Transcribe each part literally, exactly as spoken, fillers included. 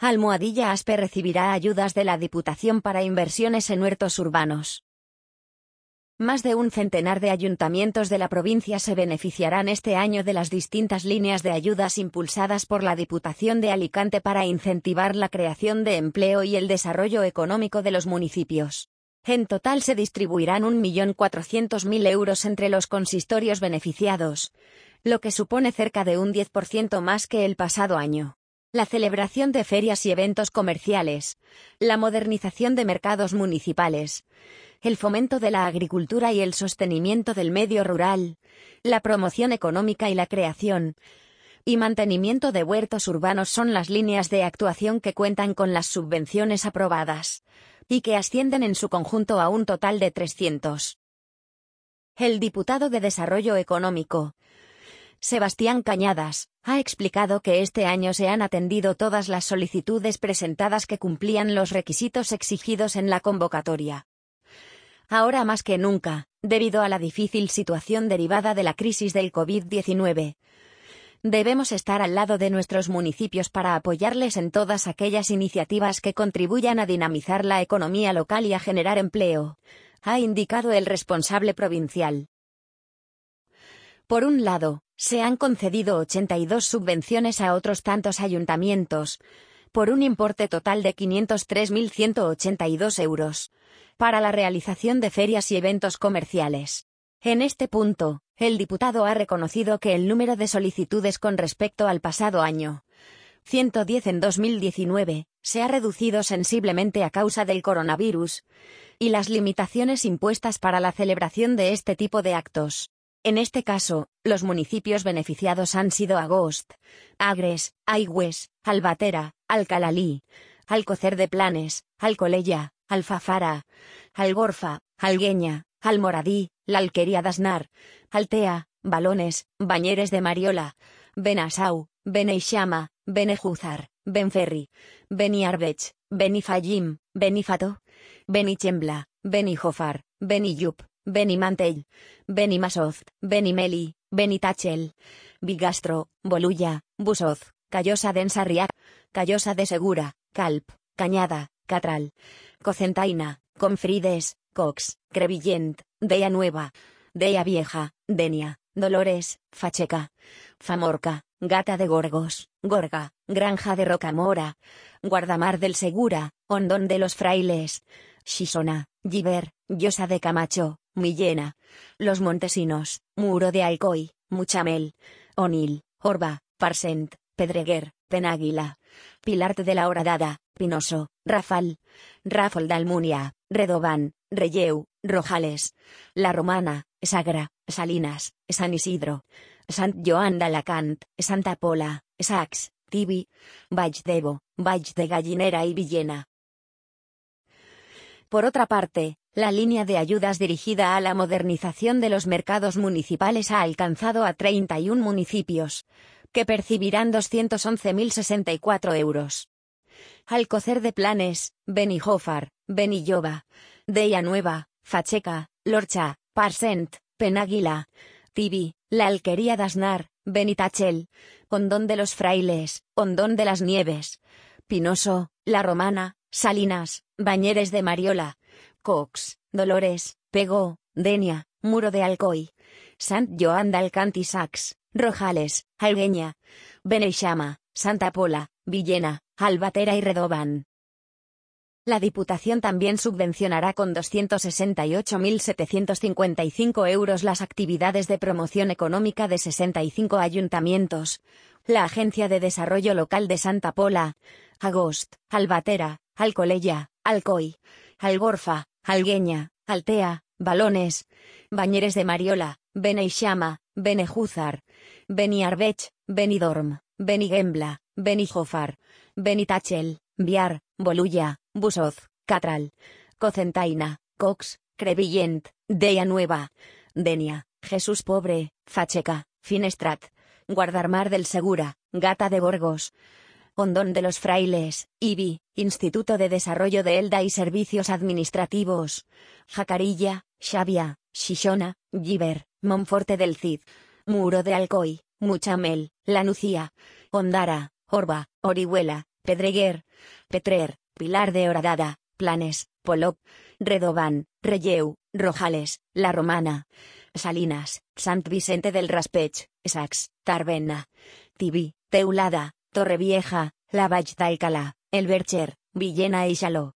Almohadilla Aspe recibirá ayudas de la Diputación para inversiones en huertos urbanos. Más de un centenar de ayuntamientos de la provincia se beneficiarán este año de las distintas líneas de ayudas impulsadas por la Diputación de Alicante para incentivar la creación de empleo y el desarrollo económico de los municipios. En total se distribuirán un millón cuatrocientos mil euros entre los consistorios beneficiados, lo que supone cerca de un diez por ciento más que el pasado año. La celebración de ferias y eventos comerciales, la modernización de mercados municipales, el fomento de la agricultura y el sostenimiento del medio rural, la promoción económica y la creación y mantenimiento de huertos urbanos son las líneas de actuación que cuentan con las subvenciones aprobadas, y que ascienden en su conjunto a un total de trescientos. El diputado de Desarrollo Económico, Sebastián Cañadas, ha explicado que este año se han atendido todas las solicitudes presentadas que cumplían los requisitos exigidos en la convocatoria. Ahora más que nunca, debido a la difícil situación derivada de la crisis del COVID diecinueve, debemos estar al lado de nuestros municipios para apoyarles en todas aquellas iniciativas que contribuyan a dinamizar la economía local y a generar empleo, ha indicado el responsable provincial. Por un lado, se han concedido ochenta y dos subvenciones a otros tantos ayuntamientos, por un importe total de quinientos tres mil ciento ochenta y dos euros, para la realización de ferias y eventos comerciales. En este punto, el diputado ha reconocido que el número de solicitudes con respecto al pasado año, ciento diez en dos mil diecinueve, se ha reducido sensiblemente a causa del coronavirus y las limitaciones impuestas para la celebración de este tipo de actos. En este caso, los municipios beneficiados han sido Agost, Agres, Aigües, Albatera, Alcalalí, Alcocer de Planes, Alcolella, Alfafara, Algorfa, Algueña, Almoradí, La Alquería d'Asnar, Altea, Balones, Bañeres de Mariola, Benasau, Beneixama, Benejúzar, Benferri, Beniarbech, Benifallim, Benifato, Benichembla, Benijofar, Benillup, Benimantell, Benimasoz, Benimeli, Benitachel, Bigastro, Bolulla, Busoz, Callosa d'Ensarriac, Callosa de Segura, Calp, Cañada, Catral, Cocentaina, Confrides, Cox, Crevillent, Dea Nueva, Dea Vieja, Denia, Dolores, Facheca, Famorca, Gata de Gorgos, Gorga, Granja de Rocamora, Guardamar del Segura, Hondón de los Frailes, Xisona, Giver, Llosa de Camacho, Millena, Los Montesinos, Muro de Alcoy, Muchamel, Onil, Orba, Parsent, Pedreguer, Penáguila, Pilart de la Horadada, Pinoso, Rafal, Rafol d'Almunia, Redován, Relleu, Rojales, La Romana, Sagra, Salinas, San Isidro, Sant Joan d'Alacant, Santa Pola, Sacs, Tibi, Baix d'Ebo, Baix de Gallinera y Villena. Por otra parte, la línea de ayudas dirigida a la modernización de los mercados municipales ha alcanzado a treinta y un municipios, que percibirán doscientos once mil sesenta y cuatro euros. Alcocer de Planes, Benijofar, Benilloba, Dea Nueva, Facheca, Lorcha, Parsent, Penáguila, Tibi, La Alquería d'Asnar, Benitachel, Hondón de los Frailes, Hondón de las Nieves, Pinoso, La Romana, Salinas, Bañeres de Mariola, Cox, Dolores, Pego, Denia, Muro de Alcoy, Sant Joan d'Alcant y Sacs, Rojales, Algueña, Beneixama, Santa Pola, Villena, Albatera y Redován. La Diputación también subvencionará con doscientos sesenta y ocho mil setecientos cincuenta y cinco euros las actividades de promoción económica de sesenta y cinco ayuntamientos, la Agencia de Desarrollo Local de Santa Pola, Agost, Albatera, Alcolella, Alcoy, Algorfa, Algueña, Altea, Balones, Bañeres de Mariola, Beneixama, Benejúzar, Beniarbech, Benidorm, Benigembla, Benijofar, Benitachel, Biar, Bolulla, Busoz, Catral, Cocentaina, Cox, Crevillent, Dea Nueva, Denia, Jesús Pobre, Facheca, Finestrat, Guardarmar del Segura, Gata de Gorgos, Hondón de los Frailes, I B I, Instituto de Desarrollo de Elda y Servicios Administrativos, Jacarilla, Xavia, Xixona, Giver, Monforte del Cid, Muro de Alcoy, Muchamel, La Nucía, Ondara, Orba, Orihuela, Pedreguer, Petrer, Pilar de Horadada, Planes, Polop, Redován, Relleu, Rojales, La Romana, Salinas, Sant Vicente del Raspeig, Sacs, Tarbena, Tibi, Teulada, Torrevieja, La Vall d'Alcalá, El Verger, Villena y Xaló.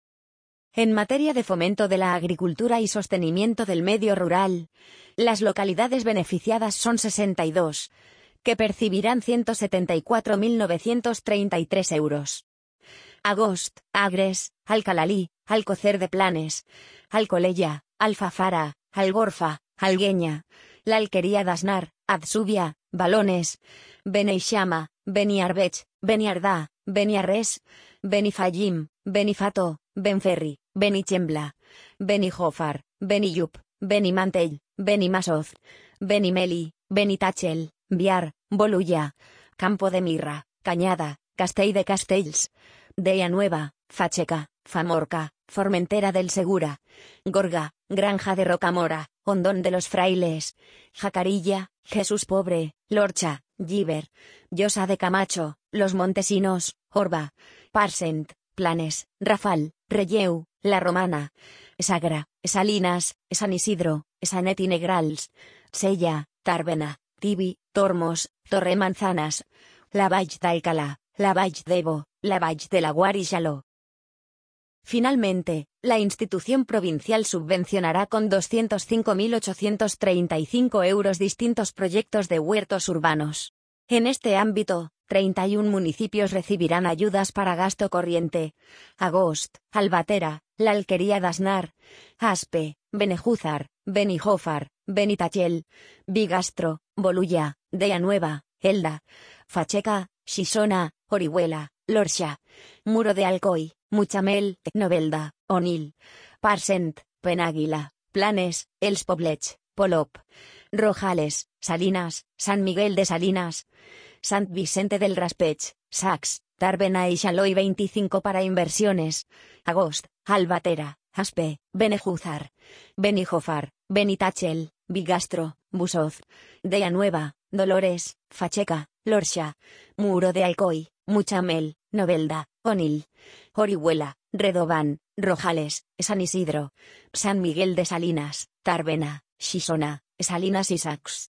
En materia de fomento de la agricultura y sostenimiento del medio rural, las localidades beneficiadas son sesenta y dos, que percibirán ciento setenta y cuatro mil novecientos treinta y tres euros. Agost, Agres, Alcalalí, Alcocer de Planes, Alcolella, Alfafara, Algorfa, Algueña, La Alquería d'Asnar, Atzúbia, Balones, Beneixama, Beniarbeig, Beniardà, Beniarrés, Benifallim, Benifato, Benferri, Benichembla, Benijòfar, Benillup, Benimantell, Benimasoz, Benimeli, Benitachel, Biar, Bolulla, Campo de Mirra, Cañada, Castell de Castells, Deia Nueva, Facheca, Famorca, Formentera del Segura, Gorga, Granja de Rocamora, Hondón de los Frailes, Jacarilla, Jesús Pobre, Lorcha, Llíber, Llosa de Camacho, Los Montesinos, Orba, Parsent, Planes, Rafal, Relleu, La Romana, Sagra, Salinas, San Isidro, Sanet i Negrals, Sella, Tàrbena, Tibi, Tormos, Torremanzanas, La Vall d'Alcalá, La Vall d'Ebo, La Vall de Laguar y Xaló. Finalmente, la institución provincial subvencionará con doscientos cinco mil ochocientos treinta y cinco euros distintos proyectos de huertos urbanos. En este ámbito, treinta y un municipios recibirán ayudas para gasto corriente: Agost, Albatera, La Alquería d'Asnar, Aspe, Benejúzar, Benijòfar, Benitachell, Bigastro, Bolulla, Deia Nueva, Elda, Facheca, Xixona, Orihuela, Lorxa, Muro de Alcoi, Mutxamel, Novelda, Onil, Parsent, Penàguila, Planes, Els Poblets, Polop, Rojales, Salinas, San Miguel de Salinas, Sant Vicente del Raspeig, Sacs, Tàrbena y Xaló y veinticinco para inversiones: Agost, Albatera, Aspe, Benejúzar, Benijòfar, Benitachell, Bigastro, Busoz, Deia Nueva, Dolores, Facheca, Lorxa, Muro de Alcoi, Mutxamel, Novelda, Onil, Orihuela, Redován, Rojales, San Isidro, San Miguel de Salinas, Tàrbena, Xixona, Salinas y Sacs.